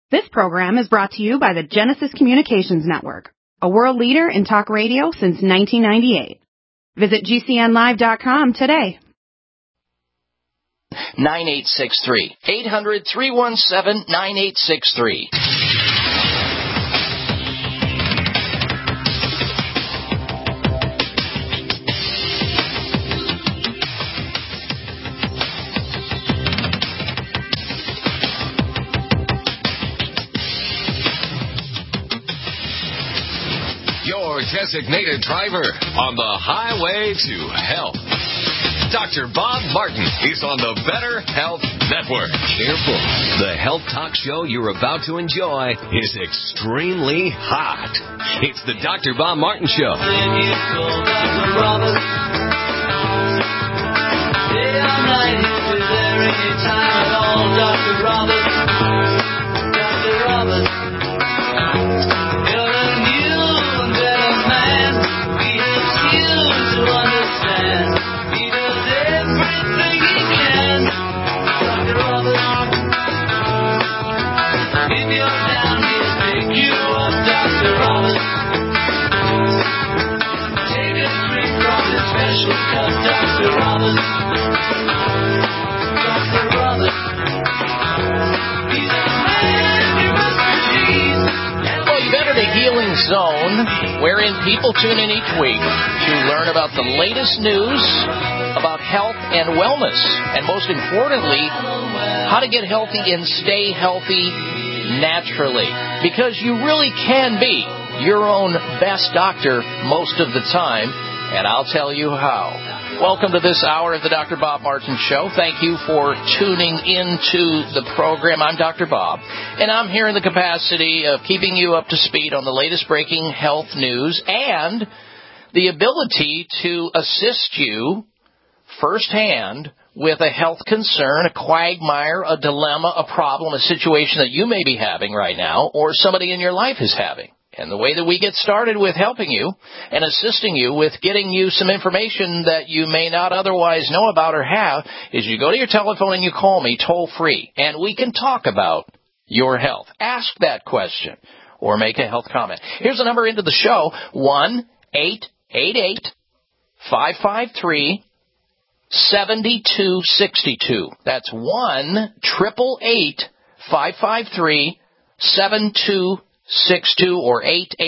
This program is brought to you by the Genesis Communications Network, a world leader in talk radio since 1998. Visit GCNlive.com today. 9863. 800-317-9863. Your designated driver on the highway to health. Dr. Bob Martin is on the Better Health Network. Careful. The health talk show you're about to enjoy is extremely hot. It's the Dr. Bob Martin Show. Healing Zone, wherein people tune in each week to learn about the latest news about health and wellness, and most importantly, how to get healthy and stay healthy naturally, because you really can be your own best doctor most of the time, and I'll tell you how. Welcome to this hour of the Dr. Bob Martin Show. Thank you for tuning into the program. I'm Dr. Bob, and I'm here in the capacity of keeping you up to speed on the latest breaking health news and the ability to assist you firsthand with a health concern, a quagmire, a dilemma, a problem, a situation that you may be having right now or somebody in your life is having. And the way that we get started with helping you and assisting you with getting you some information that you may not otherwise know about or have is you go to your telephone and you call me toll free, and we can talk about your health. Ask that question or make a health comment. Here's the number into the show, 1-888-553-7262. That's 1-888-553-7262. 62 or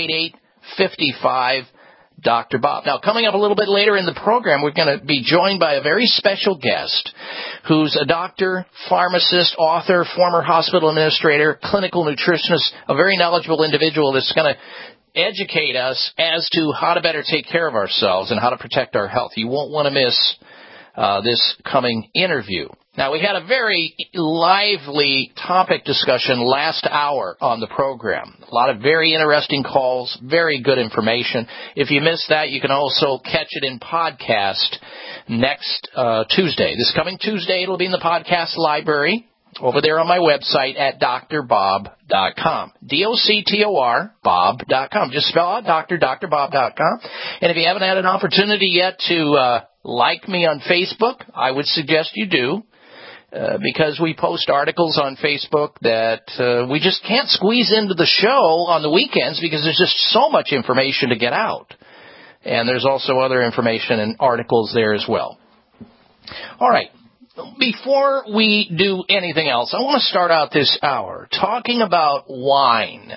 888-55 Dr. Bob. Now, coming up a little bit later in the program, we're going to be joined by a very special guest who's a doctor, pharmacist, author, former hospital administrator, clinical nutritionist, a very knowledgeable individual that's going to educate us as to how to better take care of ourselves and how to protect our health. You won't want to miss this coming interview. Now, we had a very lively topic discussion last hour on the program. A lot of very interesting calls, very good information. If you missed that, you can also catch it in podcast next Tuesday. This coming Tuesday, it'll be in the podcast library over there on my website at drbob.com. D-O-C-T-O-R, bob.com. Just spell out drbob.com. And if you haven't had an opportunity yet to like me on Facebook, I would suggest you do. Because we post articles on Facebook that we just can't squeeze into the show on the weekends because there's just so much information to get out. And there's also other information and articles there as well. All right. Before we do anything else, I want to start out this hour talking about wine.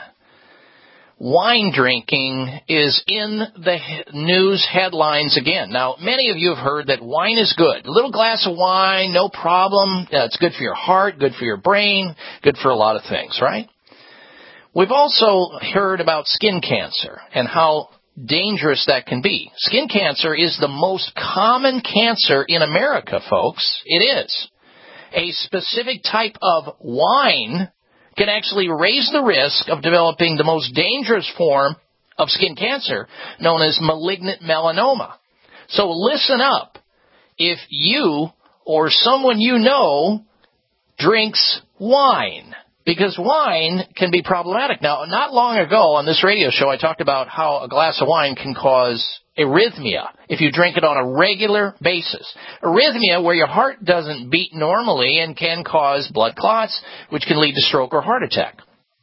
Wine drinking is in the news headlines again. Now, many of you have heard that wine is good. A little glass of wine, no problem. It's good for your heart, good for your brain, good for a lot of things, right? We've also heard about skin cancer and how dangerous that can be. Skin cancer is the most common cancer in America, folks. It is. A specific type of wine can actually raise the risk of developing the most dangerous form of skin cancer, known as malignant melanoma. So listen up. If you or someone you know drinks wine, because wine can be problematic. Now, not long ago on this radio show, I talked about how a glass of wine can cause arrhythmia if you drink it on a regular basis. Arrhythmia where your heart doesn't beat normally and can cause blood clots, which can lead to stroke or heart attack.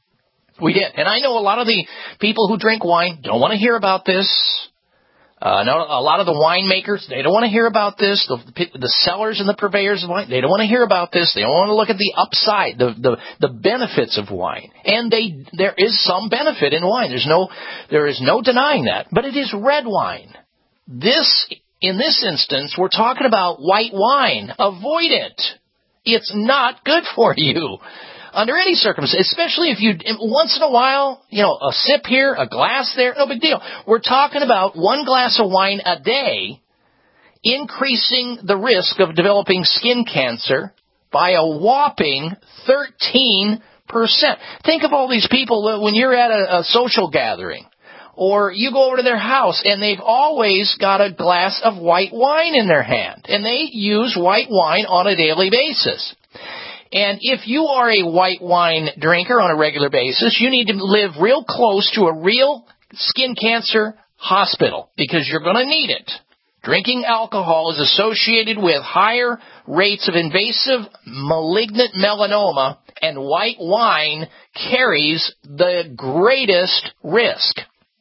We did. And I know a lot of the people who drink wine don't want to hear about this. A lot of the winemakers, they don't want to hear about this. The sellers and the purveyors of wine, they don't want to hear about this. They don't want to look at the upside, the benefits of wine. And there is some benefit in wine. There is no denying that. But it is red wine. In this instance, we're talking about white wine. Avoid it. It's not good for you. Under any circumstance, especially if you, once in a while, a sip here, a glass there, no big deal. We're talking about one glass of wine a day increasing the risk of developing skin cancer by a whopping 13%. Think of all these people that when you're at a social gathering, or you go over to their house and they've always got a glass of white wine in their hand, and they use white wine on a daily basis. And if you are a white wine drinker on a regular basis, you need to live real close to a real skin cancer hospital because you're going to need it. Drinking alcohol is associated with higher rates of invasive malignant melanoma, and white wine carries the greatest risk.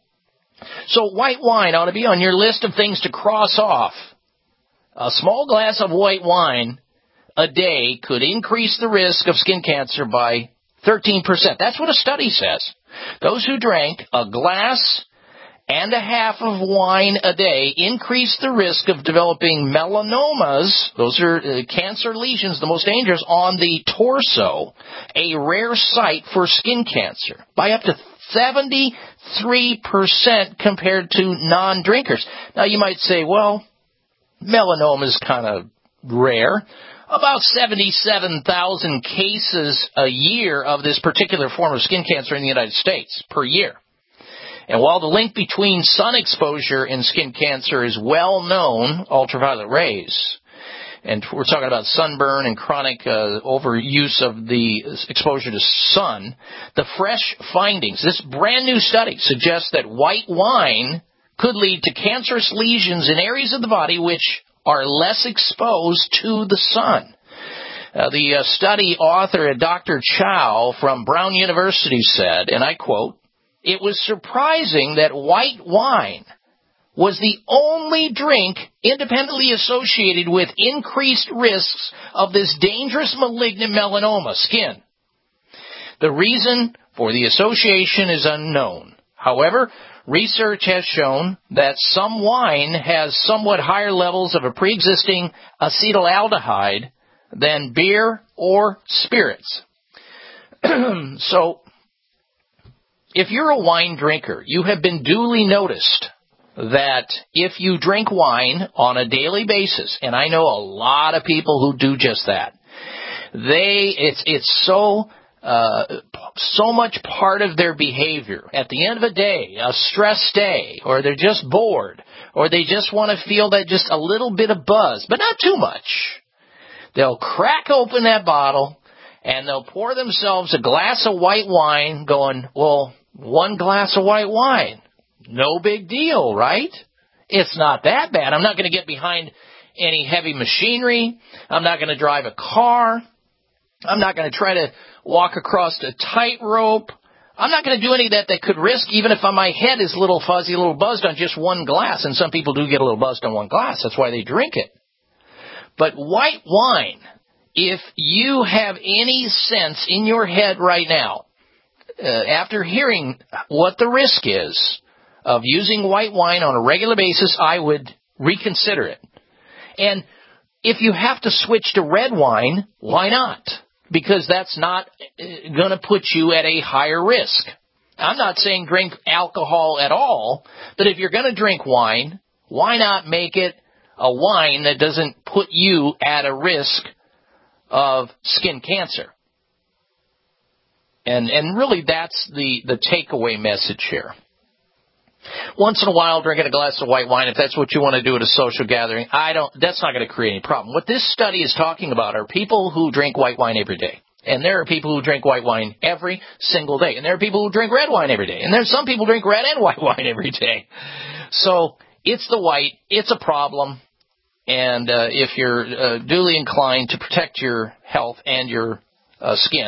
So white wine ought to be on your list of things to cross off. A small glass of white wine a day could increase the risk of skin cancer by 13%. That's what a study says. Those who drank a glass and a half of wine a day increased the risk of developing melanomas. Those are cancer lesions, the most dangerous, on the torso, a rare site for skin cancer, by up to 73% compared to non-drinkers. Now you might say, well, melanoma is kind of rare. About 77,000 cases a year of this particular form of skin cancer in the United States per year. And while the link between sun exposure and skin cancer is well known, ultraviolet rays, and we're talking about sunburn and chronic overuse of the exposure to sun, the fresh findings, this brand new study suggests that white wine could lead to cancerous lesions in areas of the body which are less exposed to the sun. The study author, Dr. Chow from Brown University, said, and I quote, "It was surprising that white wine was the only drink independently associated with increased risks of this dangerous malignant melanoma, skin. The reason for the association is unknown. However, research has shown that some wine has somewhat higher levels of a pre-existing acetaldehyde than beer or spirits." So, if you're a wine drinker, you have been duly noticed that if you drink wine on a daily basis, and I know a lot of people who do just that, it's so much part of their behavior. At the end of a day, a stress day, or they're just bored, or they just want to feel that just a little bit of buzz, but not too much. They'll crack open that bottle, and they'll pour themselves a glass of white wine going, well, one glass of white wine. No big deal, right? It's not that bad. I'm not going to get behind any heavy machinery. I'm not going to drive a car. I'm not going to try to walk across a tightrope. I'm not going to do any of that could risk, even if my head is a little fuzzy, a little buzzed on just one glass. And some people do get a little buzzed on one glass. That's why they drink it. But white wine, if you have any sense in your head right now, after hearing what the risk is of using white wine on a regular basis, I would reconsider it. And if you have to switch to red wine, why not? Because that's not going to put you at a higher risk. I'm not saying drink alcohol at all, but if you're going to drink wine, why not make it a wine that doesn't put you at a risk of skin cancer? And really that's the takeaway message here. Once in a while, drinking a glass of white wine, if that's what you want to do at a social gathering, that's not going to create any problem. What this study is talking about are people who drink white wine every day. And there are people who drink white wine every single day. And there are people who drink red wine every day. And there's some people who drink red and white wine every day. So it's the white. It's a problem. And if you're duly inclined to protect your health and your skin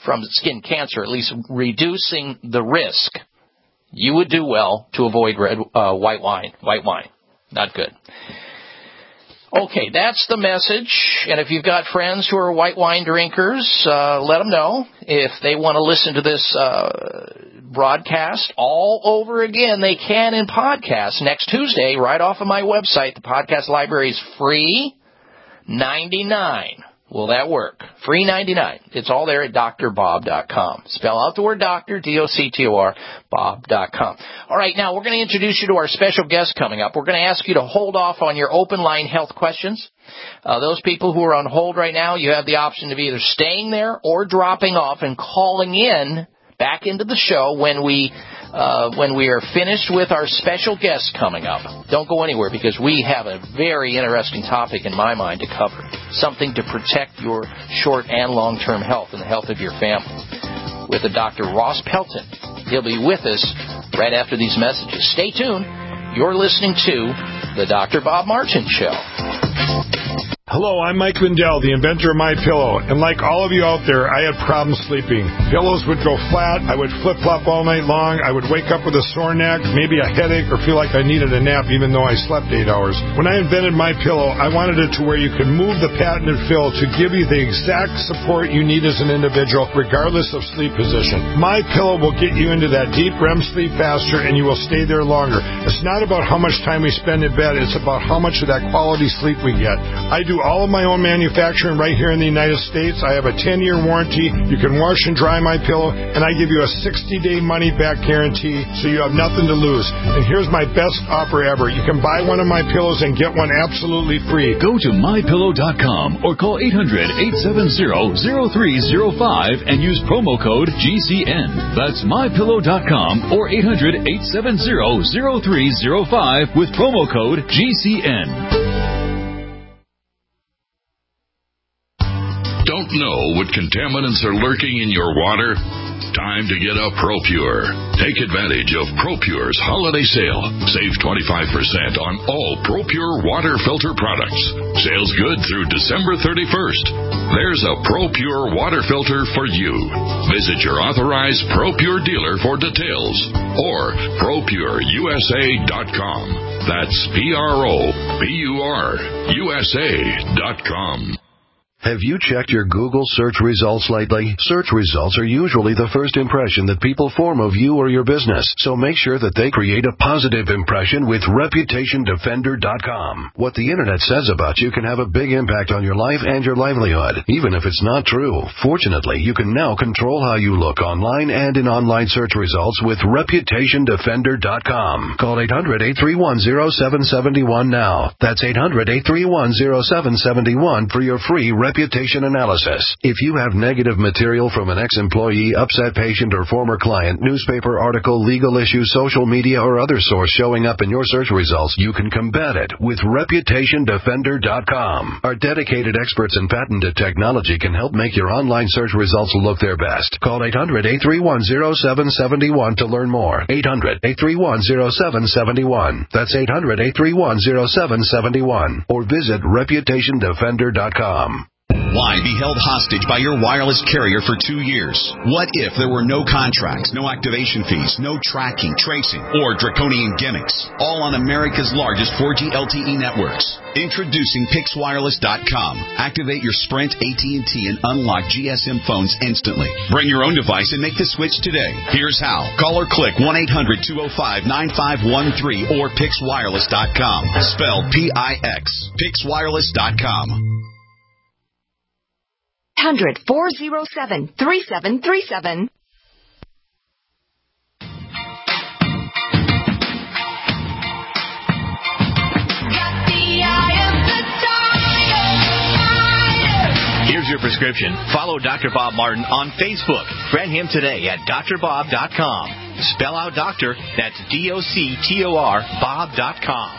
from skin cancer, at least reducing the risk, you would do well to avoid white wine. White wine, not good. Okay, that's the message. And if you've got friends who are white wine drinkers, let them know. If they want to listen to this broadcast all over again, they can in podcast next Tuesday right off of my website. The podcast library is free, $99. Will that work? Free $99. It's all there at drbob.com. Spell out the word doctor, D-O-C-T-O-R, bob.com. All right, now we're going to introduce you to our special guest coming up. We're going to ask you to hold off on your open line health questions. Those people who are on hold right now, you have the option of either staying there or dropping off and calling in back into the show when we are finished with our special guest coming up. Don't go anywhere because we have a very interesting topic in my mind to cover, something to protect your short and long-term health and the health of your family with a Dr. Ross Pelton. He'll be with us right after these messages. Stay tuned. You're listening to the Dr. Bob Martin Show. Hello, I'm Mike Lindell, the inventor of MyPillow, and like all of you out there, I had problems sleeping. Pillows would go flat, I would flip-flop all night long, I would wake up with a sore neck, maybe a headache, or feel like I needed a nap even though I slept 8 hours. When I invented MyPillow, I wanted it to where you could move the patented fill to give you the exact support you need as an individual, regardless of sleep position. MyPillow will get you into that deep REM sleep faster, and you will stay there longer. It's not about how much time we spend in bed, it's about how much of that quality sleep we get. I do all of my own manufacturing right here in the United States. I have a 10-year warranty. You can wash and dry my pillow, and I give you a 60-day money-back guarantee, so you have nothing to lose. And here's my best offer ever. You can buy one of my pillows and get one absolutely free. Go to mypillow.com or call 800-870-0305 and use promo code GCN. That's mypillow.com or 800-870-0305 with promo code GCN. Don't know what contaminants are lurking in your water? Time to get a ProPure. Take advantage of ProPure's holiday sale. Save 25% on all ProPure water filter products. Sales good through December 31st. There's a ProPure water filter for you. Visit your authorized ProPure dealer for details or ProPureUSA.com. That's ProPureUSA.com. Have you checked your Google search results lately? Search results are usually the first impression that people form of you or your business, so make sure that they create a positive impression with ReputationDefender.com. What the Internet says about you can have a big impact on your life and your livelihood, even if it's not true. Fortunately, you can now control how you look online and in online search results with ReputationDefender.com. Call 800-831-0771 now. That's 800-831-0771 for your free reputation analysis. If you have negative material from an ex-employee, upset patient, or former client, newspaper article, legal issue, social media, or other source showing up in your search results, you can combat it with ReputationDefender.com. Our dedicated experts in patented technology can help make your online search results look their best. Call 800-831-0771 to learn more. 800-831-0771. That's 800-831-0771. Or visit ReputationDefender.com. Why be held hostage by your wireless carrier for 2 years? What if there were no contracts, no activation fees, no tracking, tracing, or draconian gimmicks? All on America's largest 4G LTE networks. Introducing PixWireless.com. Activate your Sprint, AT&T, and unlock GSM phones instantly. Bring your own device and make the switch today. Here's how. Call or click 1-800-205-9513 or PixWireless.com. Spelled P-I-X. PixWireless.com. 1-407-3737. Here's your prescription. Follow Dr. Bob Martin on Facebook. Friend him today at drbob.com. Spell out doctor, that's D-O-C-T-O-R, bob.com.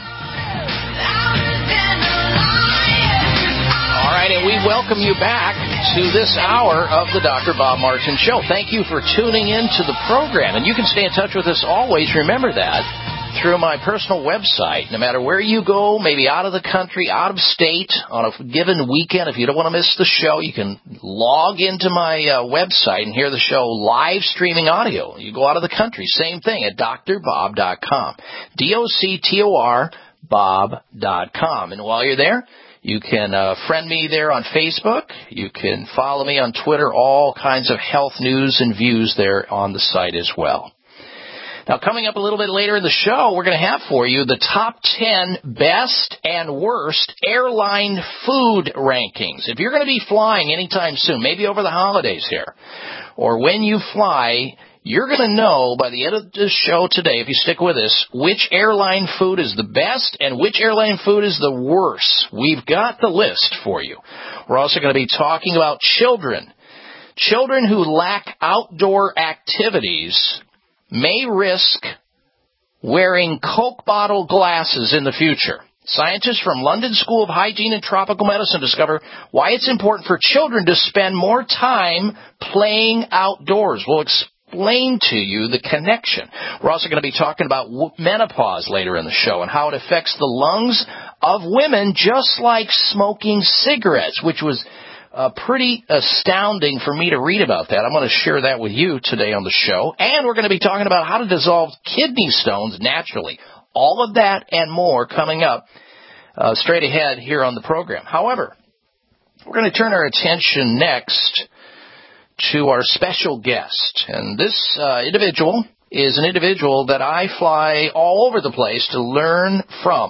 All right, and we welcome you back to this hour of the Dr. Bob Martin Show. Thank you for tuning in to the program, and you can stay in touch with us always. Remember that through my personal website. No matter where you go, maybe out of the country, out of state, on a given weekend, if you don't want to miss the show, you can log into my website and hear the show live streaming audio. You go out of the country, same thing at drbob.com. DOCTOR Bob.com. And while you're there, you can friend me there on Facebook. You can follow me on Twitter. All kinds of health news and views there on the site as well. Now, coming up a little bit later in the show, we're going to have for you the top 10 best and worst airline food rankings. If you're going to be flying anytime soon, maybe over the holidays here, or when you fly, you're going to know by the end of the show today, if you stick with us, which airline food is the best and which airline food is the worst. We've got the list for you. We're also going to be talking about children. Children who lack outdoor activities may risk wearing Coke bottle glasses in the future. Scientists from London School of Hygiene and Tropical Medicine discover why it's important for children to spend more time playing outdoors. We'll explain to you the connection. We're also going to be talking about menopause later in the show and how it affects the lungs of women, just like smoking cigarettes, which was pretty astounding for me to read about that. I'm going to share that with you today on the show. And we're going to be talking about how to dissolve kidney stones naturally. All of that and more coming up straight ahead here on the program. However, we're going to turn our attention next to our special guest. And this individual is an individual that I fly all over the place to learn from.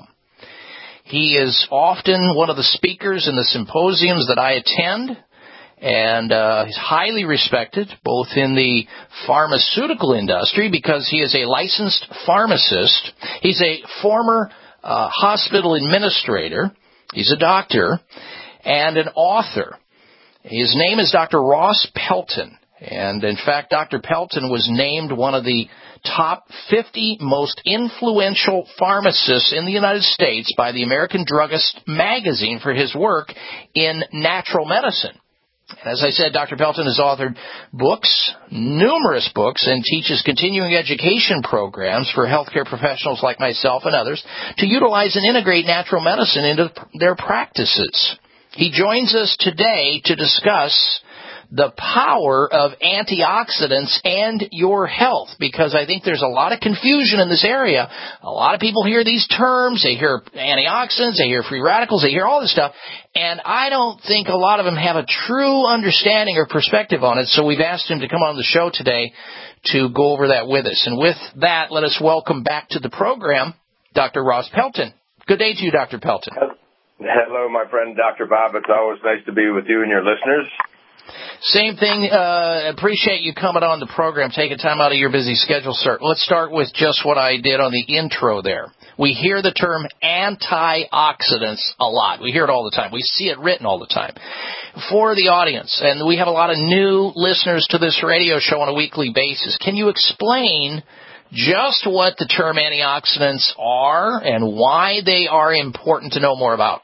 He is often one of the speakers in the symposiums that I attend, and he's highly respected both in the pharmaceutical industry because he is a licensed pharmacist. He's a former hospital administrator. He's a doctor and an author. His name is Dr. Ross Pelton. And, in fact, Dr. Pelton was named one of the top 50 most influential pharmacists in the United States by the American Druggist magazine for his work in natural medicine. As I said, Dr. Pelton has authored books, numerous books, and teaches continuing education programs for healthcare professionals like myself and others to utilize and integrate natural medicine into their practices. He joins us today to discuss the power of antioxidants and your health, because I think there's a lot of confusion in this area. A lot of people hear these terms, they hear antioxidants, they hear free radicals, they hear all this stuff, and I don't think a lot of them have a true understanding or perspective on it, so we've asked him to come on the show today to go over that with us. And with that, let us welcome back to the program Dr. Ross Pelton. Good day to you, Dr. Pelton. Hello, my friend Dr. Bob. It's always nice to be with you and your listeners. Same thing. Appreciate you coming on the program, taking time out of your busy schedule, sir. Let's start with just what I did on the intro there. We hear the term antioxidants a lot. We hear it all the time. We see it written all the time. For the audience, and we have a lot of new listeners to this radio show on a weekly basis, can you explain just what the term antioxidants are and why they are important to know more about?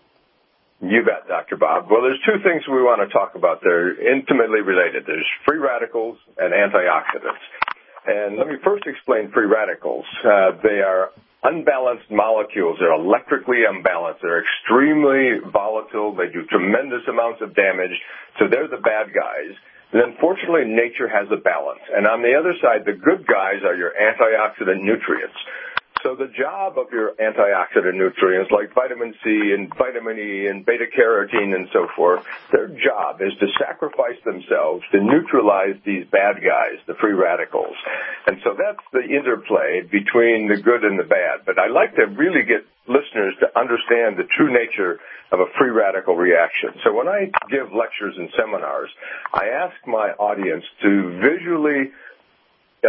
You bet, Dr. Bob. Well, there's two things we want to talk about. They're intimately related. There's free radicals and antioxidants. And let me first explain free radicals. They are unbalanced molecules. They're electrically unbalanced. They're extremely volatile. They do tremendous amounts of damage. So they're the bad guys. And unfortunately, nature has a balance. And on the other side, the good guys are your antioxidant nutrients. So the job of your antioxidant nutrients like vitamin C and vitamin E and beta-carotene and so forth, their job is to sacrifice themselves to neutralize these bad guys, the free radicals. And so that's the interplay between the good and the bad. But I like to really get listeners to understand the true nature of a free radical reaction. So when I give lectures and seminars, I ask my audience to visually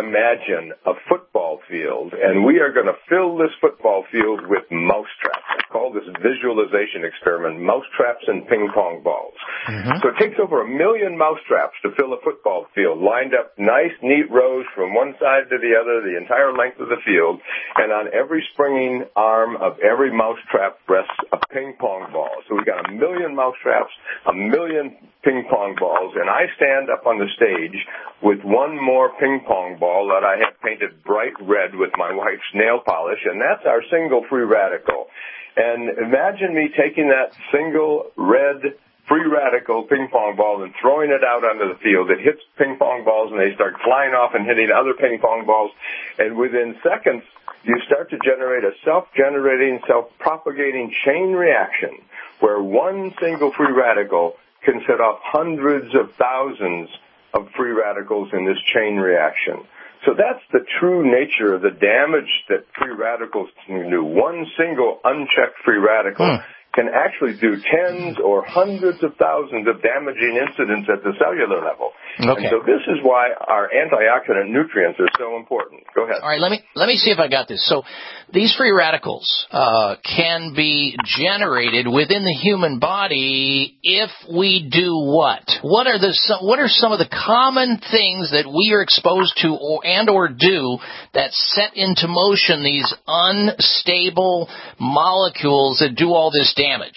imagine a football field, and we are going to fill this football field with mousetraps. called this visualization experiment, mousetraps and ping pong balls. Mm-hmm. So it takes over 1 million mousetraps to fill a football field, lined up nice, neat rows from one side to the other, the entire length of the field, and on every springing arm of every mousetrap rests a ping pong ball. So we've got 1 million mousetraps, 1 million ping pong balls, and I stand up on the stage with one more ping pong ball that I have painted bright red with my wife's nail polish, and that's our single free radical. And imagine me taking that single red free radical ping pong ball and throwing it out onto the field. It hits ping pong balls, and they start flying off and hitting other ping pong balls, and within seconds, you start to generate a self-generating, self-propagating chain reaction where one single free radical can set off hundreds of thousands of free radicals in this chain reaction. So that's the true nature of the damage that free radicals can do. One single unchecked free radical can actually do tens or hundreds of thousands of damaging incidents at the cellular level. Okay. And so this is why our antioxidant nutrients are so important. Go ahead. All right, let me see if I got this. So these free radicals can be generated within the human body if we do what? What are some of the common things that we are exposed to or do that set into motion these unstable molecules that do all this damage?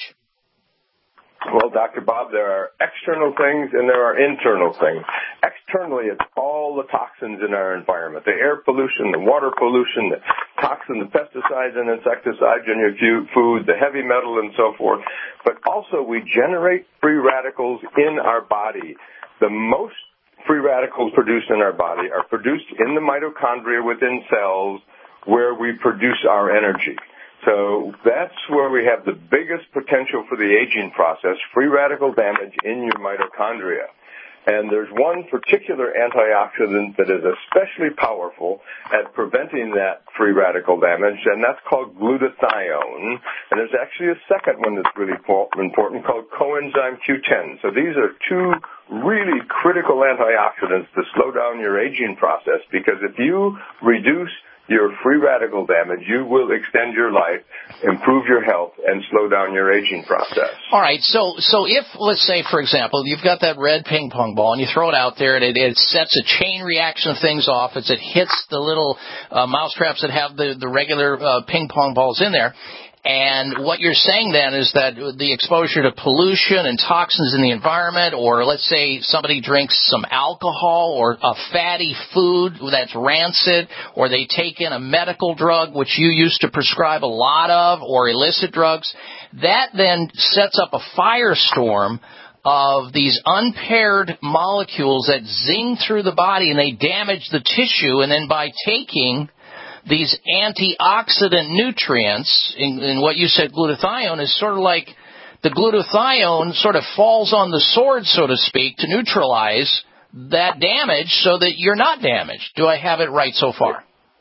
Well, Dr. Bob, there are external things and there are internal things. Externally, it's all the toxins in our environment, the air pollution, the water pollution, the toxin, the pesticides and insecticides in your food, the heavy metal and so forth. But also we generate free radicals in our body. The most free radicals produced in our body are produced in the mitochondria within cells where we produce our energy. So that's where we have the biggest potential for the aging process, free radical damage in your mitochondria. And there's one particular antioxidant that is especially powerful at preventing that free radical damage, and that's called glutathione. And there's actually a second one that's really important called coenzyme Q10. So these are two really critical antioxidants to slow down your aging process, because if you reduce your free radical damage, you will extend your life, improve your health, and slow down your aging process. All right, so if, let's say, for example, you've got that red ping pong ball, and you throw it out there, and it sets a chain reaction of things off as it hits the little mousetraps that have the regular ping pong balls in there. And what you're saying then is that the exposure to pollution and toxins in the environment, or let's say somebody drinks some alcohol or a fatty food that's rancid, or they take in a medical drug, which you used to prescribe a lot of, or illicit drugs, that then sets up a firestorm of these unpaired molecules that zing through the body and they damage the tissue, and then by taking these antioxidant nutrients, in what you said glutathione, is sort of like the glutathione sort of falls on the sword, so to speak, to neutralize that damage so that you're not damaged. Do I have it right so far?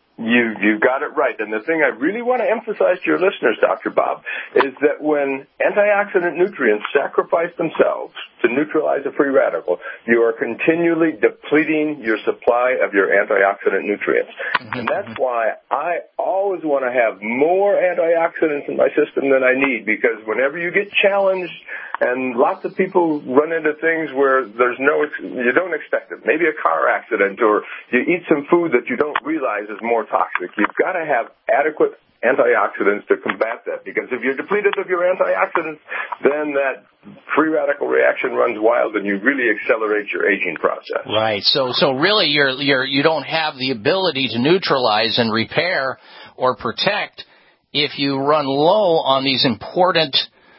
You got it right. And the thing I really want to emphasize to your listeners, Dr. Bob, is that when antioxidant nutrients sacrifice themselves to neutralize a free radical, you are continually depleting your supply of your antioxidant nutrients. And that's why I always want to have more antioxidants in my system than I need, because whenever you get challenged, and lots of people run into things where you don't expect it. Maybe a car accident, or you eat some food that you don't realize is more toxic. You've got to have adequate antioxidants to combat that, because if you're depleted of your antioxidants, then that free radical reaction runs wild and you really accelerate your aging process. Right. So really you don't have the ability to neutralize and repair or protect if you run low on these important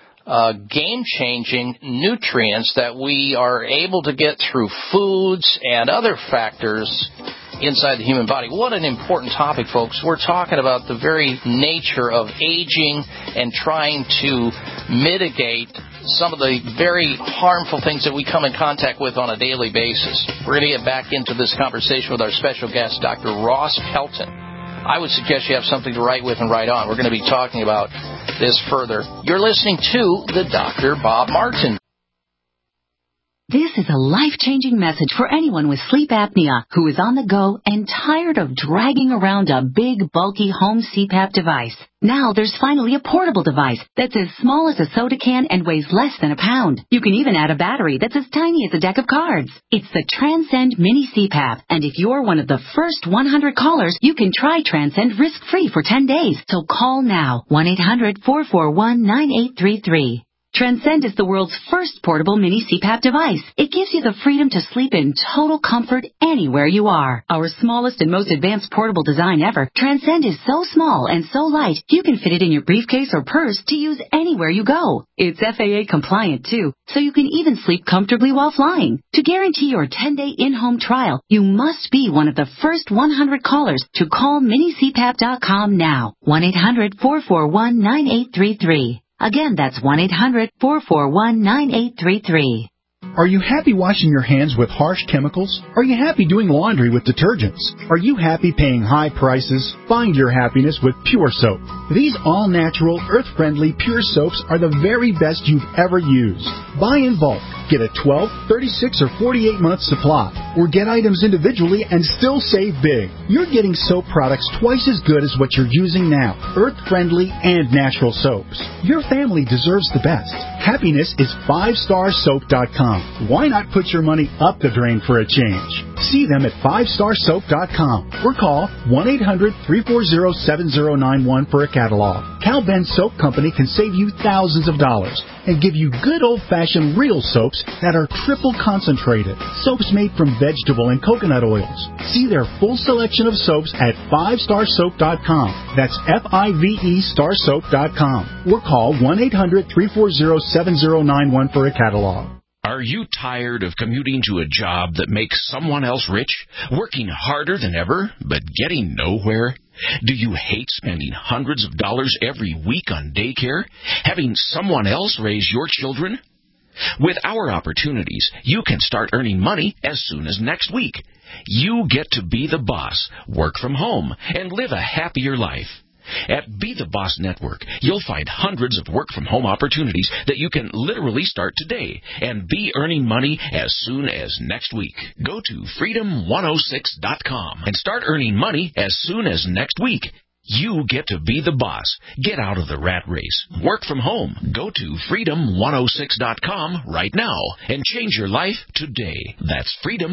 game-changing nutrients that we are able to get through foods and other factors inside the human body. What an important topic, folks. We're talking about the very nature of aging and trying to mitigate some of the very harmful things that we come in contact with on a daily basis. We're going to get back into this conversation with our special guest, Dr. Ross Pelton. I would suggest you have something to write with and write on. We're going to be talking about this further. You're listening to the Dr. Bob Martin This is a life-changing message for anyone with sleep apnea who is on the go and tired of dragging around a big, bulky home CPAP device. Now there's finally a portable device that's as small as a soda can and weighs less than a pound. You can even add a battery that's as tiny as a deck of cards. It's the Transcend Mini CPAP, and if you're one of the first 100 callers, you can try Transcend risk-free for 10 days. So call now, 1-800-441-9833. Transcend is the world's first portable mini CPAP device. It gives you the freedom to sleep in total comfort anywhere you are. Our smallest and most advanced portable design ever, Transcend is so small and so light, you can fit it in your briefcase or purse to use anywhere you go. It's FAA compliant too, so you can even sleep comfortably while flying. To guarantee your 10-day in-home trial, you must be one of the first 100 callers to call minicpap.com now. 1-800-441-9833. Again, that's 1-800-441-9833. Are you happy washing your hands with harsh chemicals? Are you happy doing laundry with detergents? Are you happy paying high prices? Find your happiness with Pure Soap. These all-natural, earth-friendly Pure Soaps are the very best you've ever used. Buy in bulk. Get a 12, 36, or 48-month supply. Or get items individually and still save big. You're getting soap products twice as good as what you're using now. Earth-friendly and natural soaps. Your family deserves the best. Happiness is 5starsoap.com. Why not put your money up the drain for a change? See them at 5starsoap.com or call 1-800-340-7091 for a catalog. Cal Ben Soap Company can save you thousands of dollars and give you good old-fashioned real soaps that are triple concentrated. Soaps made from vegetable and coconut oils. See their full selection of soaps at 5starsoap.com. That's F-I-V-E starsoap.com. Or call 1-800-340-7091 for a catalog. Are you tired of commuting to a job that makes someone else rich, working harder than ever, but getting nowhere? Do you hate spending hundreds of dollars every week on daycare, having someone else raise your children? With our opportunities, you can start earning money as soon as next week. You get to be the boss, work from home, and live a happier life. At Be the Boss Network, you'll find hundreds of work-from-home opportunities that you can literally start today and be earning money as soon as next week. Go to freedom106.com and start earning money as soon as next week. You get to be the boss. Get out of the rat race. Work from home. Go to freedom106.com right now and change your life today. That's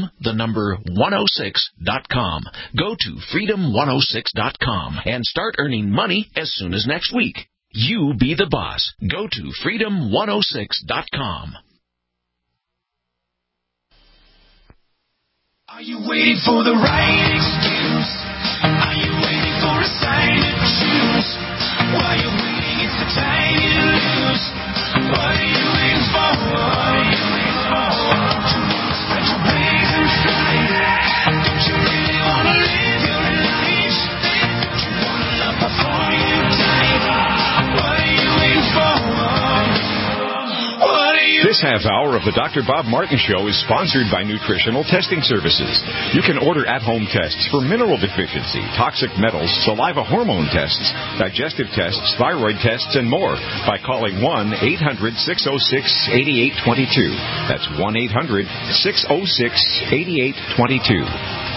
freedom106.com. Go to freedom106.com and start earning money as soon as next week. You be the boss. Go to freedom106.com. Are you waiting for the right excuse? Are you waiting for a sign to choose? While you're waiting, it's the time you lose. What are you waiting for? What are you waiting for? Spread your wings and fly. Don't you really want to live your life? Don't you want to love before you die? What are you waiting for? What are you? This half hour of the Dr. Bob Martin Show is sponsored by Nutritional Testing Services. You can order at-home tests for mineral deficiency, toxic metals, saliva hormone tests, digestive tests, thyroid tests, and more by calling 1-800-606-8822. That's 1-800-606-8822.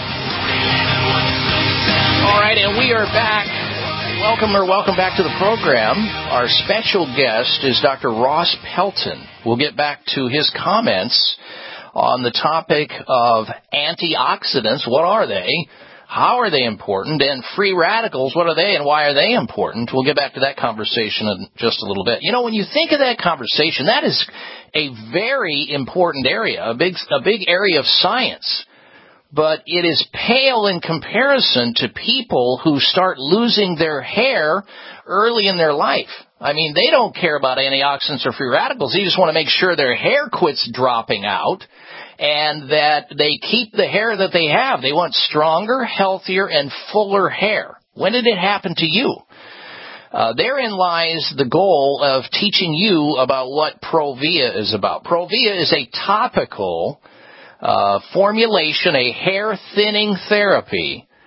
All right, and we are back. Welcome back to the program. Our special guest is Dr. Ross Pelton. We'll get back to his comments on the topic of antioxidants. What are they? How are they important? And free radicals, what are they and why are they important? We'll get back to that conversation in just a little bit. You know, when you think of that conversation, that is a very important area, a big area of science. But it is pale in comparison to people who start losing their hair early in their life. I mean, they don't care about antioxidants or free radicals. They just want to make sure their hair quits dropping out and that they keep the hair that they have. They want stronger, healthier, and fuller hair. When did it happen to you? Therein lies the goal of teaching you about what Provia is about. Provia is a topical formulation, a hair thinning therapy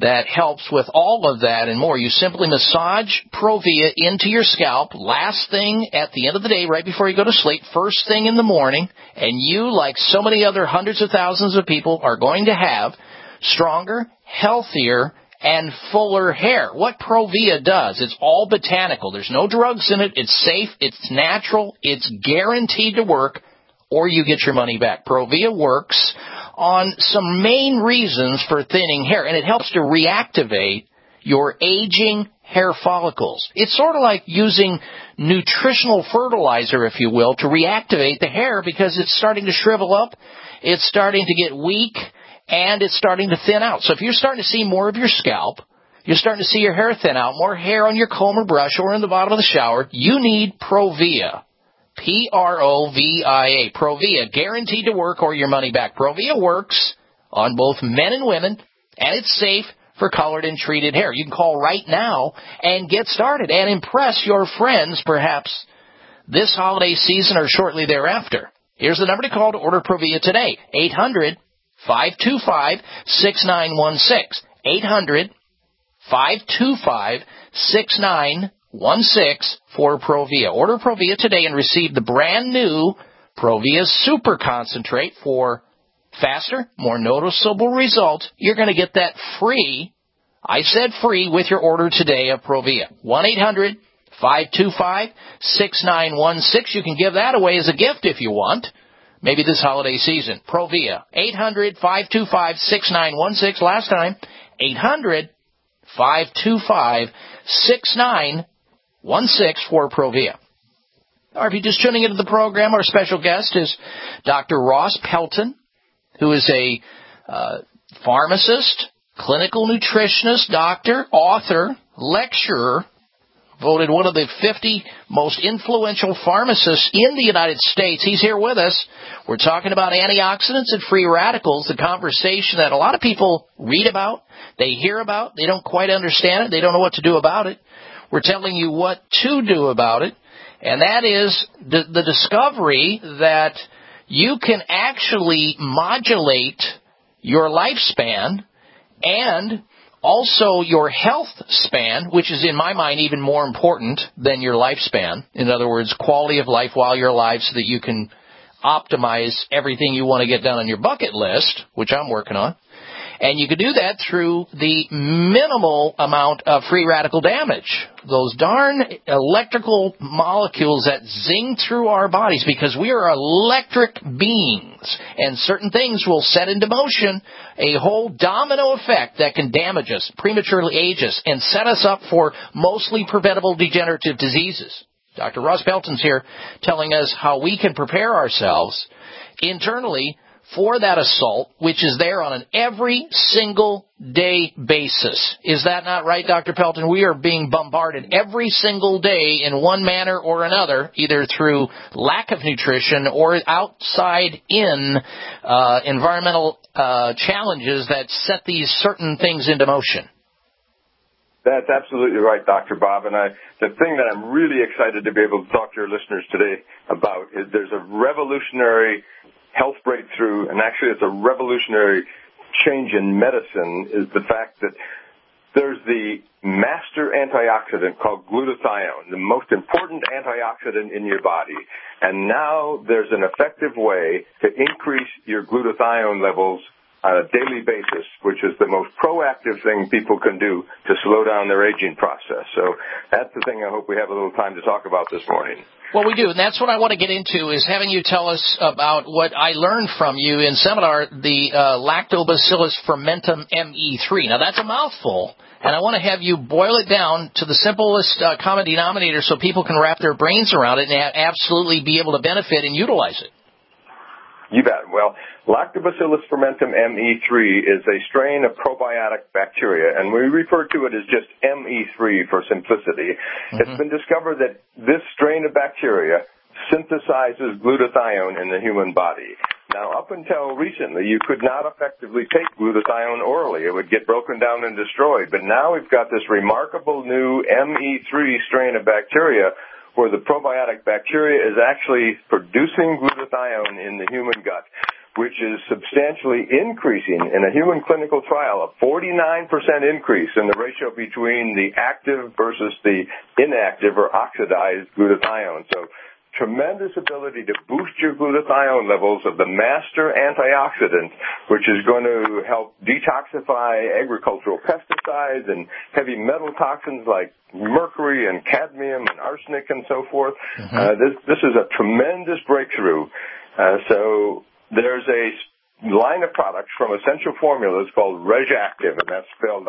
that helps with all of that and more. You simply massage Provia into your scalp last thing at the end of the day, right before you go to sleep, first thing in the morning, and you, like so many other hundreds of thousands of people, are going to have stronger, healthier, and fuller hair. What Provia does, it's all botanical. There's no drugs in it. It's safe. It's natural. It's guaranteed to work, or you get your money back. Provia works on some main reasons for thinning hair, and it helps to reactivate your aging hair follicles. It's sort of like using nutritional fertilizer, if you will, to reactivate the hair because it's starting to shrivel up, it's starting to get weak, and it's starting to thin out. So if you're starting to see more of your scalp, you're starting to see your hair thin out, more hair on your comb or brush or in the bottom of the shower, you need Provia. Provia. Provia, guaranteed to work or your money back. Provia works on both men and women, and it's safe for colored and treated hair. You can call right now and get started and impress your friends perhaps this holiday season or shortly thereafter. Here's the number to call to order Provia today. 800-525-6916. 800-525-6916 for Provia. Order Provia today and receive the brand new Provia Super Concentrate for faster, more noticeable results. You're going to get that free, I said free, with your order today of Provia. 1-800-525-6916. You can give that away as a gift if you want. Maybe this holiday season. Provia. 800-525-6916. Last time, 800-525-6916 for Provia. Or if you're just tuning into the program, our special guest is Dr. Ross Pelton, who is a pharmacist, clinical nutritionist, doctor, author, lecturer, voted one of the 50 most influential pharmacists in the United States. He's here with us. We're talking about antioxidants and free radicals, the conversation that a lot of people read about, they hear about, they don't quite understand it, they don't know what to do about it. We're telling you what to do about it, and that is the discovery that you can actually modulate your lifespan and also your health span, which is in my mind even more important than your lifespan. In other words, quality of life while you're alive so that you can optimize everything you want to get done on your bucket list, which I'm working on. And you can do that through the minimal amount of free radical damage. Those darn electrical molecules that zing through our bodies, because we are electric beings. And certain things will set into motion a whole domino effect that can damage us, prematurely age us, and set us up for mostly preventable degenerative diseases. Dr. Ross Pelton's here telling us how we can prepare ourselves internally for that assault, which is there on an every single day basis. Is that not right, Dr. Pelton? We are being bombarded every single day in one manner or another, either through lack of nutrition or outside in environmental challenges that set these certain things into motion. That's absolutely right, Dr. Bob. And the thing that I'm really excited to be able to talk to your listeners today about is there's a revolutionary health breakthrough, and actually it's a revolutionary change in medicine, is the fact that there's the master antioxidant called glutathione, the most important antioxidant in your body. And now there's an effective way to increase your glutathione levels on a daily basis, which is the most proactive thing people can do to slow down their aging process. So that's the thing I hope we have a little time to talk about this morning. Well, we do, and that's what I want to get into, is having you tell us about what I learned from you in seminar, the Lactobacillus fermentum ME3. Now, that's a mouthful, and I want to have you boil it down to the simplest common denominator so people can wrap their brains around it and absolutely be able to benefit and utilize it. You bet. Well, Lactobacillus fermentum ME3 is a strain of probiotic bacteria, and we refer to it as just ME3 for simplicity. Mm-hmm. It's been discovered that this strain of bacteria synthesizes glutathione in the human body. Now, up until recently, you could not effectively take glutathione orally. It would get broken down and destroyed. But now we've got this remarkable new ME3 strain of bacteria where the probiotic bacteria is actually producing glutathione in the human gut. which is substantially increasing in a human clinical trial, a 49% increase in the ratio between the active versus the inactive or oxidized glutathione. So tremendous ability to boost your glutathione levels of the master antioxidant, which is going to help detoxify agricultural pesticides and heavy metal toxins like mercury and cadmium and arsenic and so forth. This is a tremendous breakthrough. So there's a line of products from Essential Formulas called RegActive, and that's spelled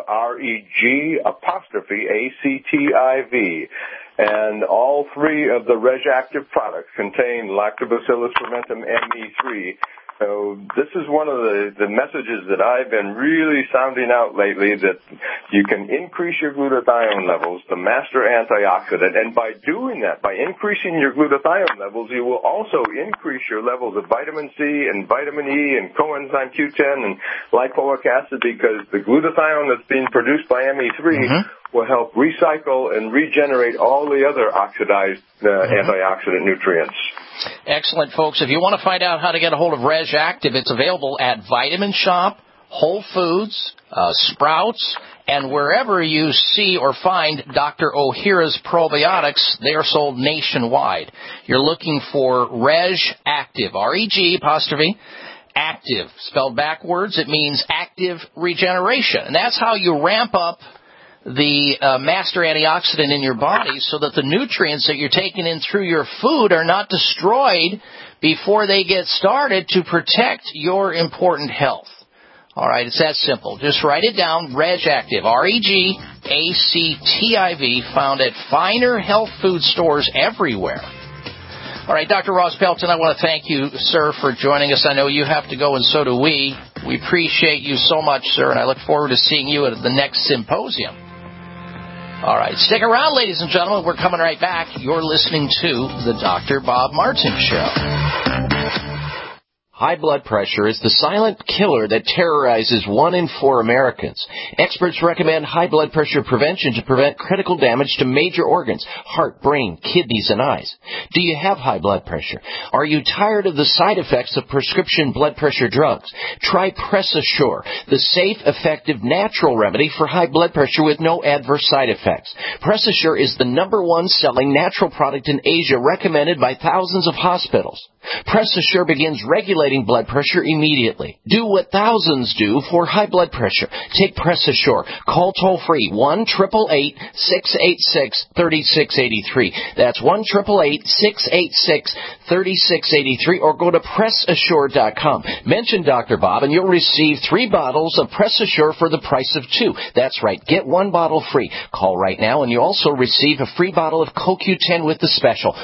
REG'(ACTIV). And all three of the RegActive products contain Lactobacillus fermentum ME3. So this is one of the messages that I've been really sounding out lately, that you can increase your glutathione levels, the master antioxidant, and by doing that, by increasing your glutathione levels, you will also increase your levels of vitamin C and vitamin E and coenzyme Q10 and lipoic acid, because the glutathione that's being produced by ME3 will help recycle and regenerate all the other oxidized antioxidant nutrients. Excellent, folks. If you want to find out how to get a hold of RegActive, it's available at Vitamin Shop, Whole Foods, Sprouts, and wherever you see or find Dr. Ohhira's probiotics. They are sold nationwide. You're looking for RegActive, REG', active. Spelled backwards, it means active regeneration. And that's how you ramp up the master antioxidant in your body, so that the nutrients that you're taking in through your food are not destroyed before they get started, to protect your important health. All right, it's that simple. Just write it down, RegActive, REGACTIV, found at finer health food stores everywhere. All right, Dr. Ross Pelton, I want to thank you, sir, for joining us. I know you have to go, and so do we. We appreciate you so much, sir, and I look forward to seeing you at the next symposium. All right, stick around, ladies and gentlemen. We're coming right back. You're listening to the Dr. Bob Martin Show. High blood pressure is the silent killer that terrorizes 1 in 4 Americans. Experts recommend high blood pressure prevention to prevent critical damage to major organs, heart, brain, kidneys, and eyes. Do you have high blood pressure? Are you tired of the side effects of prescription blood pressure drugs? Try PressAssure, the safe, effective, natural remedy for high blood pressure with no adverse side effects. PressAssure is the #1 selling natural product in Asia, recommended by thousands of hospitals. PressAssure begins regulating blood pressure immediately. Do what thousands do for high blood pressure. Take PressAssure. Call toll-free 1-888-686-3683. That's 1-888-686-3683, or go to PressAssure.com. Mention Dr. Bob and you'll receive 3 bottles of PressAssure for the price of 2. That's right. Get 1 bottle free. Call right now and you also receive a free bottle of CoQ10 with the special.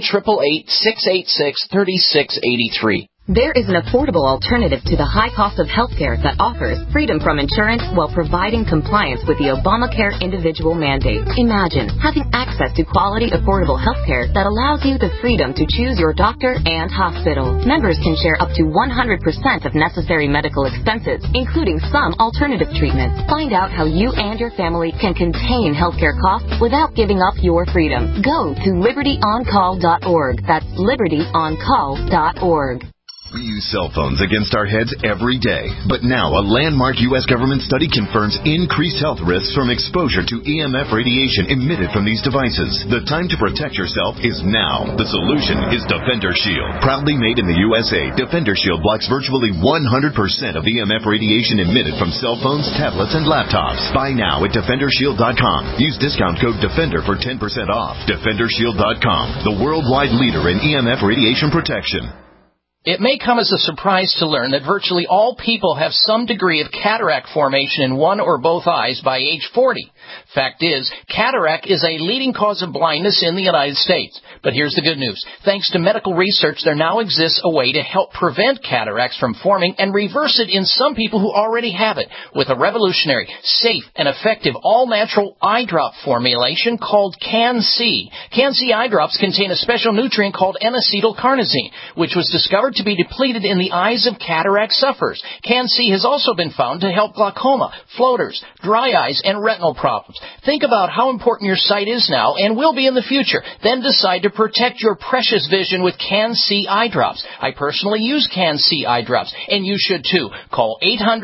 1-888-686-3683. There is an affordable alternative to the high cost of healthcare that offers freedom from insurance while providing compliance with the Obamacare individual mandate. Imagine having access to quality, affordable healthcare that allows you the freedom to choose your doctor and hospital. Members can share up to 100% of necessary medical expenses, including some alternative treatments. Find out how you and your family can contain healthcare costs without giving up your freedom. Go to libertyoncall.org. That's libertyoncall.org. We use cell phones against our heads every day. But now a landmark U.S. government study confirms increased health risks from exposure to EMF radiation emitted from these devices. The time to protect yourself is now. The solution is Defender Shield. Proudly made in the USA, Defender Shield blocks virtually 100% of EMF radiation emitted from cell phones, tablets, and laptops. Buy now at DefenderShield.com. Use discount code DEFENDER for 10% off. DefenderShield.com, the worldwide leader in EMF radiation protection. It may come as a surprise to learn that virtually all people have some degree of cataract formation in one or both eyes by age 40. Fact is, cataract is a leading cause of blindness in the United States. But here's the good news. Thanks to medical research, there now exists a way to help prevent cataracts from forming and reverse it in some people who already have it with a revolutionary, safe, and effective all-natural eye drop formulation called Can-C. Can-C eye drops contain a special nutrient called N-acetylcarnosine, which was discovered to be depleted in the eyes of cataract sufferers. CanC has also been found to help glaucoma, floaters, dry eyes, and retinal problems. Think about how important your sight is now and will be in the future. Then decide to protect your precious vision with CanC eye drops. I personally use CanC eye drops, and you should too. Call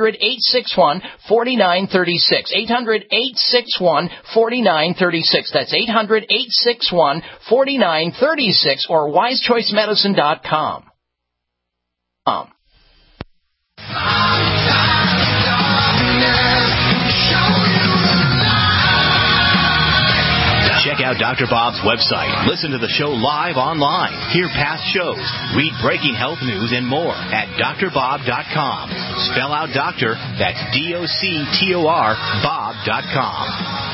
800-861-4936. 800-861-4936. That's 800-861-4936 or wisechoicemedicine.com. Check out Dr. Bob's website. Listen to the show live online. Hear past shows. Read breaking health news and more at drbob.com. Spell out doctor. That's DOCTOR Bob.com.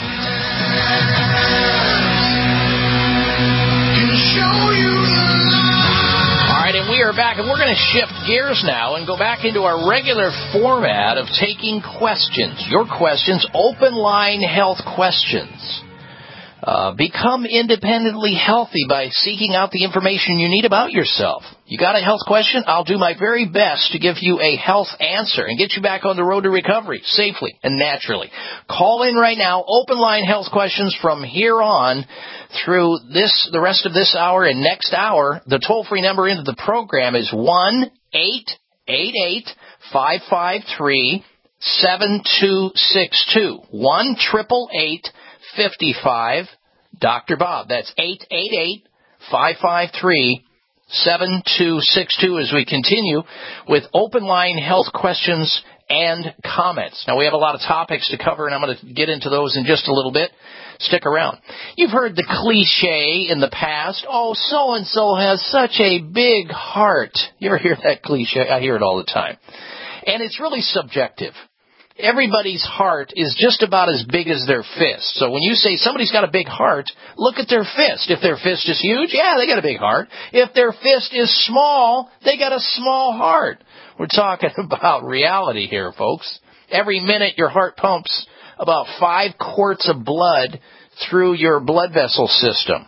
All right, and we are back, and we're going to shift gears now and go back into our regular format of taking questions. Your questions, open line health questions. Become independently healthy by seeking out the information you need about yourself. You got a health question? I'll do my very best to give you a health answer and get you back on the road to recovery safely and naturally. Call in right now. Open line health questions from here on through the rest of this hour and next hour. The toll-free number into the program is 1-888-553-7262. 1-888-55 Dr. Bob. That's 888-553-7262 as we continue with open line health questions and comments. Now, we have a lot of topics to cover, and I'm going to get into those in just a little bit. Stick around. You've heard the cliche in the past, oh, so-and-so has such a big heart. You ever hear that cliche? I hear it all the time. And it's really subjective. Everybody's heart is just about as big as their fist. So when you say somebody's got a big heart, look at their fist. If their fist is huge, yeah, they got a big heart. If their fist is small, they got a small heart. We're talking about reality here, folks. Every minute your heart pumps about 5 quarts of blood through your blood vessel system.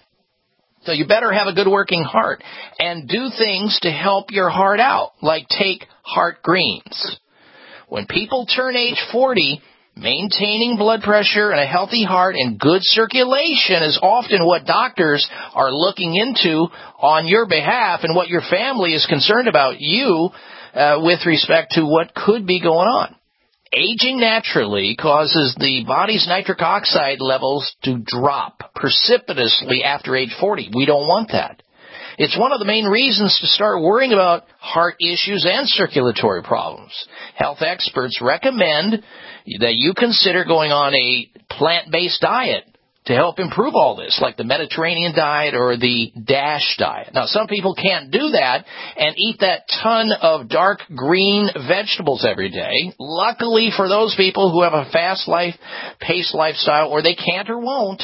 So you better have a good working heart and do things to help your heart out, like take heart greens. When people turn age 40, maintaining blood pressure and a healthy heart and good circulation is often what doctors are looking into on your behalf and what your family is concerned about you with respect to what could be going on. Aging naturally causes the body's nitric oxide levels to drop precipitously after age 40. We don't want that. It's one of the main reasons to start worrying about heart issues and circulatory problems. Health experts recommend that you consider going on a plant-based diet to help improve all this, like the Mediterranean diet or the DASH diet. Now, some people can't do that and eat that ton of dark green vegetables every day. Luckily for those people who have a fast-paced lifestyle, or they can't or won't,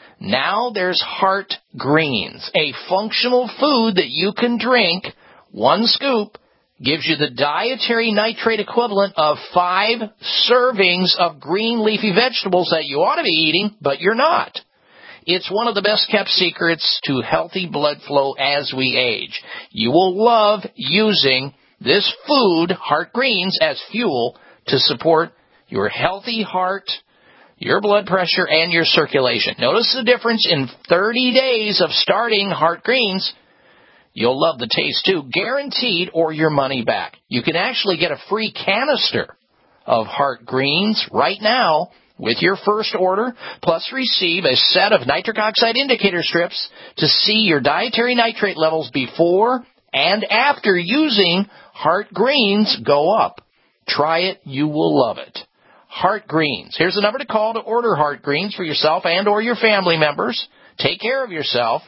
now there's Heart Greens, a functional food that you can drink. 1 scoop gives you the dietary nitrate equivalent of 5 servings of green leafy vegetables that you ought to be eating, but you're not. It's one of the best kept secrets to healthy blood flow as we age. You will love using this food, Heart Greens, as fuel to support your healthy heart, your blood pressure, and your circulation. Notice the difference in 30 days of starting Heart Greens. You'll love the taste, too. Guaranteed, or your money back. You can actually get a free canister of Heart Greens right now with your first order, plus receive a set of nitric oxide indicator strips to see your dietary nitrate levels before and after using Heart Greens go up. Try it. You will love it. Heart Greens. Here's the number to call to order Heart Greens for yourself and or your family members. Take care of yourself.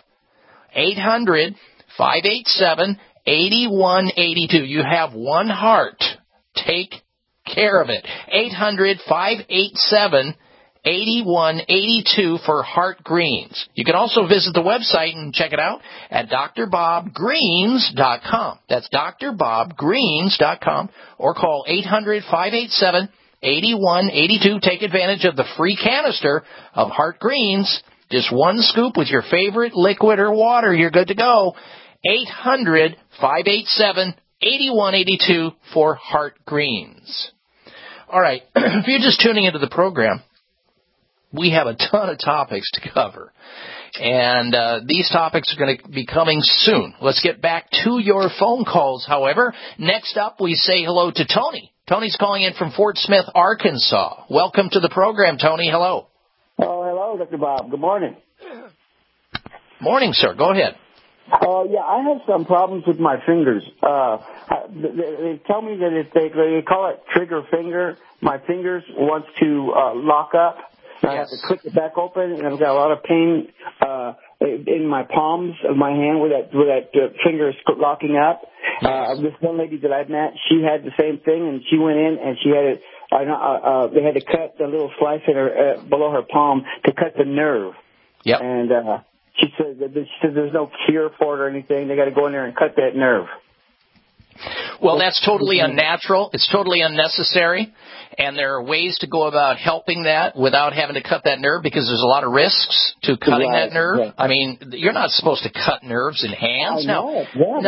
800-587-8182. You have one heart. Take care of it. 800-587-8182 for Heart Greens. You can also visit the website and check it out at drbobgreens.com. That's drbobgreens.com, or call 800-587-8182. Take advantage of the free canister of Heart Greens. Just 1 scoop with your favorite liquid or water. You're good to go. 800-587-8182. 8182 for Hart Greens. All right, if you're just tuning into the program, we have a ton of topics to cover. And these topics are going to be coming soon. Let's get back to your phone calls, however. Next up, we say hello to Tony. Tony's calling in from Fort Smith, Arkansas. Welcome to the program, Tony. Hello. Oh, hello, Dr. Bob. Good morning. Morning, sir. Go ahead. Yeah, I have some problems with my fingers. They tell me that if they call it trigger finger, my fingers wants to lock up. I have to click it back open, and I've got a lot of pain in my palms of my hand where that finger is locking up. This one lady that I've met, she had the same thing, and she went in and she had it. They had to cut the little slice in her below her palm to cut the nerve. Yep. And she said there's no cure for it or anything. They got to go in there and cut that nerve. Well, that's totally unnatural. It's totally unnecessary. And there are ways to go about helping that without having to cut that nerve because there's a lot of risks to cutting that nerve. Right. I mean, you're not supposed to cut nerves in hands. Now,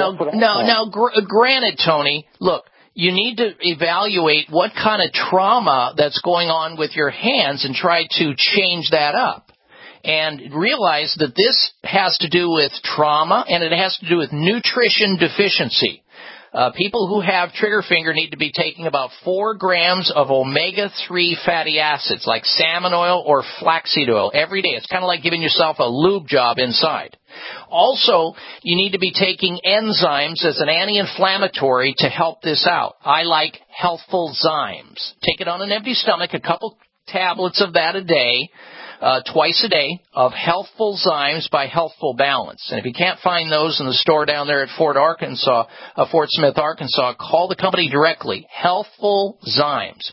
granted, Tony, look, you need to evaluate what kind of trauma that's going on with your hands and try to change that up. And realize that this has to do with trauma and it has to do with nutrition deficiency. People who have trigger finger need to be taking about 4 grams of omega-3 fatty acids like salmon oil or flaxseed oil every day. It's kind of like giving yourself a lube job inside. Also, you need to be taking enzymes as an anti-inflammatory to help this out. I like Healthful Zymes. Take it on an empty stomach, a couple tablets of that a day. Twice a day of Healthful Zymes by Healthful Balance. And if you can't find those in the store down there at Fort Smith, Arkansas, call the company directly. Healthful Zymes,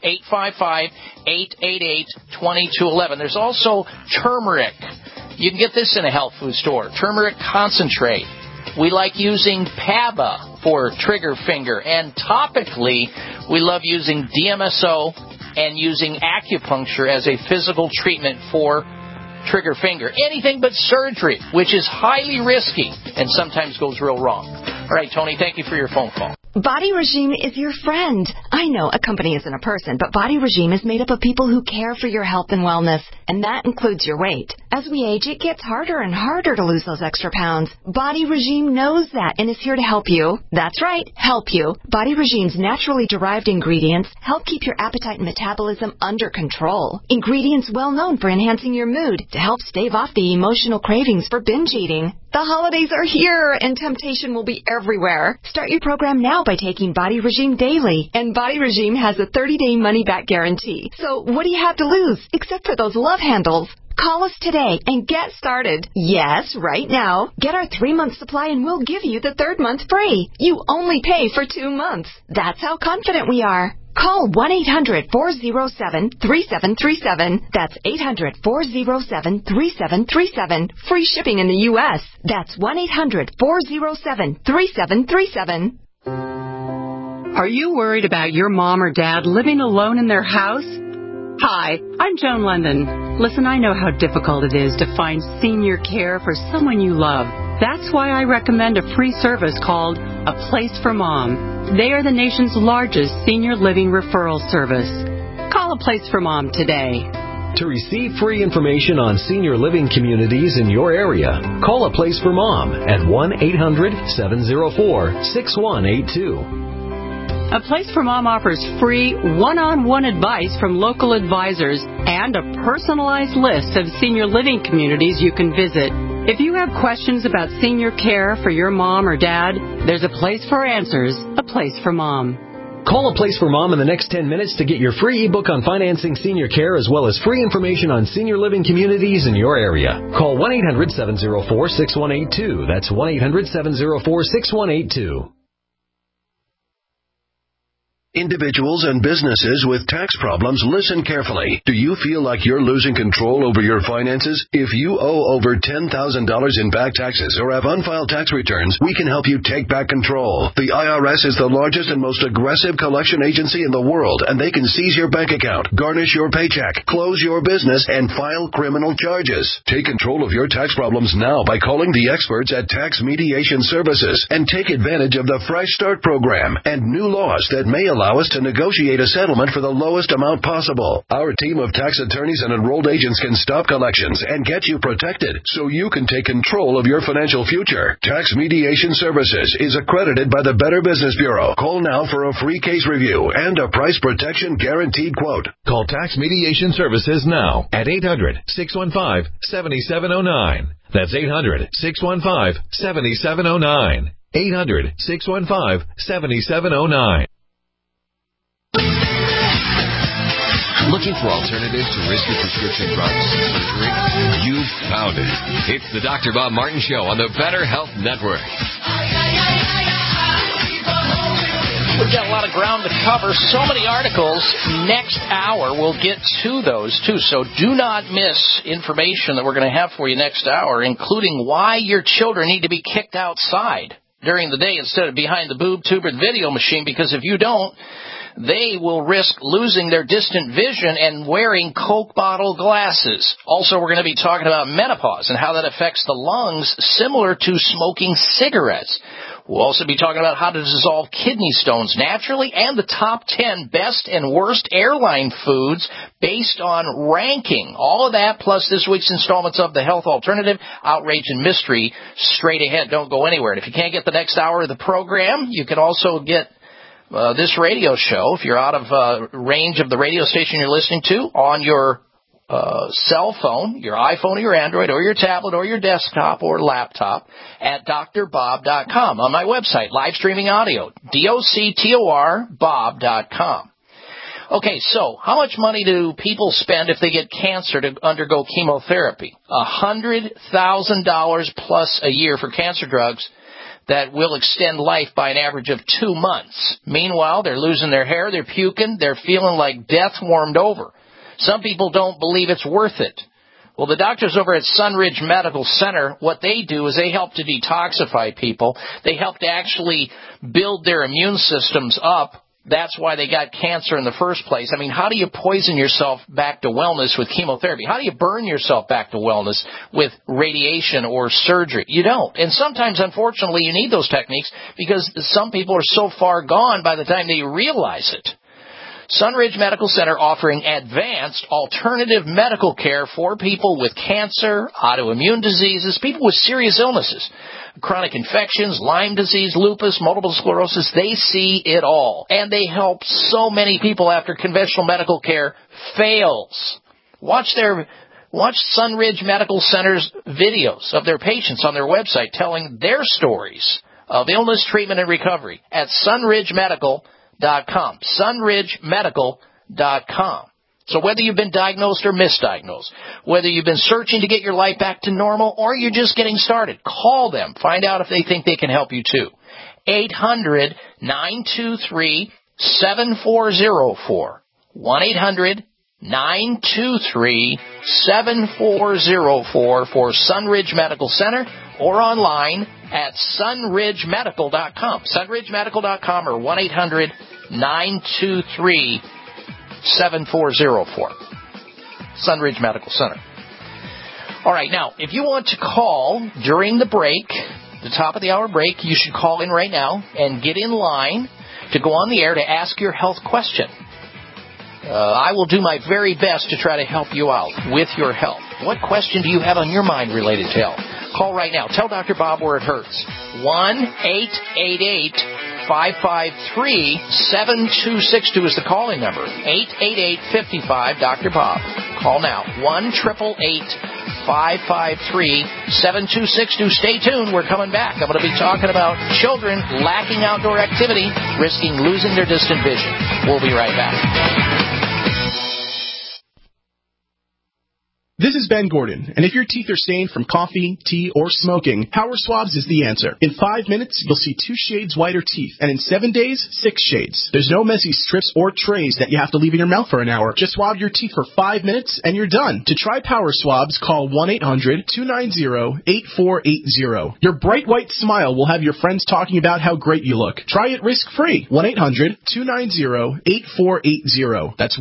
855-888-2211. There's also turmeric. You can get this in a health food store. Turmeric concentrate. We like using PABA for trigger finger. And topically, we love using DMSO and using acupuncture as a physical treatment for trigger finger. Anything but surgery, which is highly risky and sometimes goes real wrong. All right, Tony, thank you for your phone call. Body Regime is your friend. I know a company isn't a person, but Body Regime is made up of people who care for your health and wellness, and that includes your weight. As we age, it gets harder and harder to lose those extra pounds. Body Regime knows that and is here to help you. That's right, help you. Body Regime's naturally derived ingredients help keep your appetite and metabolism under control. Ingredients well known for enhancing your mood to help stave off the emotional cravings for binge eating. The holidays are here, and temptation will be everywhere. Start your program now by taking Body Regime daily. And Body Regime has a 30-day money-back guarantee. So what do you have to lose, except for those love handles? Call us today and get started. Yes, right now. Get our 3-month supply and we'll give you the 3rd month free. You only pay for 2 months. That's how confident we are. Call 1-800-407-3737. That's 800-407-3737. Free shipping in the U.S. That's 1-800-407-3737. Are you worried about your mom or dad living alone in their house? Hi, I'm Joan London. Listen, I know how difficult it is to find senior care for someone you love. That's why I recommend a free service called A Place for Mom. They are the nation's largest senior living referral service. Call A Place for Mom today. To receive free information on senior living communities in your area, call A Place for Mom at 1-800-704-6182. A Place for Mom offers free one-on-one advice from local advisors and a personalized list of senior living communities you can visit. If you have questions about senior care for your mom or dad, there's a place for answers, A Place for Mom. Call A Place for Mom in the next 10 minutes to get your free ebook on financing senior care as well as free information on senior living communities in your area. Call 1-800-704-6182. That's 1-800-704-6182. Individuals and businesses with tax problems, listen carefully. Do you feel like you're losing control over your finances? If you owe over $10,000 in back taxes or have unfiled tax returns, we can help you take back control. The IRS is the largest and most aggressive collection agency in the world, and they can seize your bank account, garnish your paycheck, close your business, and file criminal charges. Take control of your tax problems now by calling the experts at Tax Mediation Services and take advantage of the Fresh Start program and new laws that may allow us to negotiate a settlement for the lowest amount possible. Our team of tax attorneys and enrolled agents can stop collections and get you protected so you can take control of your financial future. Tax Mediation Services is accredited by the Better Business Bureau. Call now for a free case review and a price protection guaranteed quote. Call Tax Mediation Services now at 800-615-7709. That's 800-615-7709. 800-615-7709. Looking for alternatives to risky prescription drugs and surgery? You've found it. It's the Dr. Bob Martin Show on the Better Health Network. We've got a lot of ground to cover. So many articles. Next hour, we'll get to those, too. So do not miss information that we're going to have for you next hour, including why your children need to be kicked outside during the day instead of behind the boob tube or the video machine, because if you don't, they will risk losing their distant vision and wearing Coke bottle glasses. Also, we're going to be talking about menopause and how that affects the lungs, similar to smoking cigarettes. We'll also be talking about how to dissolve kidney stones naturally and the top 10 best and worst airline foods based on ranking. All of that plus this week's installments of The Health Alternative, Outrage and Mystery, straight ahead. Don't go anywhere. And if you can't get the next hour of the program, you can also get this radio show, if you're out of range of the radio station you're listening to, on your cell phone, your iPhone or your Android or your tablet or your desktop or laptop at drbob.com. On my website, live streaming audio, DOCTOR-Bob.com. Okay, so how much money do people spend if they get cancer to undergo chemotherapy? $100,000 plus a year for cancer drugs that will extend life by an average of 2 months. Meanwhile, they're losing their hair, they're puking, they're feeling like death warmed over. Some people don't believe it's worth it. Well, the doctors over at Sunridge Medical Center, what they do is they help to detoxify people. They help to actually build their immune systems up. That's why they got cancer in the first place. I mean, how do you poison yourself back to wellness with chemotherapy? How do you burn yourself back to wellness with radiation or surgery? You don't. And sometimes, unfortunately, you need those techniques because some people are so far gone by the time they realize it. Sunridge Medical Center offering advanced alternative medical care for people with cancer, autoimmune diseases, people with serious illnesses, chronic infections, Lyme disease, lupus, multiple sclerosis. They see it all. And they help so many people after conventional medical care fails. Watch Sunridge Medical Center's videos of their patients on their website telling their stories of illness, treatment, and recovery at sunridgemedical.com. sunridgemedical.com. So whether you've been diagnosed or misdiagnosed, whether you've been searching to get your life back to normal or you're just getting started, call them. Find out if they think they can help you too. 800-923-7404. 1-800-923-7404 for Sunridge Medical Center or online at sunridgemedical.com. sunridgemedical.com or 1-800-923-7404. Sunridge Medical Center. All right, now, if you want to call during the break, the top of the hour break, you should call in right now and get in line to go on the air to ask your health question. I will do my very best to try to help you out with your health. What question do you have on your mind related to health? Call right now. Tell Dr. Bob where it hurts. 1-888-553-7262 is the calling number. 888-55-Dr. Bob. Call now. 1-888-553-7262. Stay tuned. We're coming back. I'm going to be talking about children lacking outdoor activity, risking losing their distant vision. We'll be right back. This is Ben Gordon, and if your teeth are stained from coffee, tea, or smoking, Power Swabs is the answer. In 5 minutes, you'll see 2 shades whiter teeth, and in 7 days, 6 shades. There's no messy strips or trays that you have to leave in your mouth for an hour. Just swab your teeth for 5 minutes, and you're done. To try Power Swabs, call 1-800-290-8480. Your bright white smile will have your friends talking about how great you look. Try it risk-free. 1-800-290-8480. That's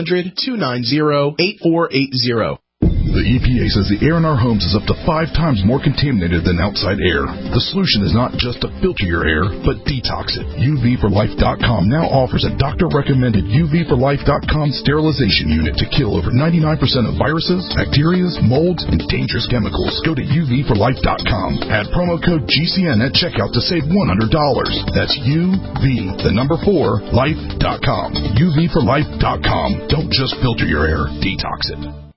1-800-290-8480. The EPA says the air in our homes is up to 5 times more contaminated than outside air. The solution is not just to filter your air, but detox it. UVforlife.com now offers a doctor-recommended UVforlife.com sterilization unit to kill over 99% of viruses, bacteria, molds, and dangerous chemicals. Go to UVforlife.com. Add promo code GCN at checkout to save $100. That's UV4life.com. UVforlife.com. Don't just filter your air, detox it.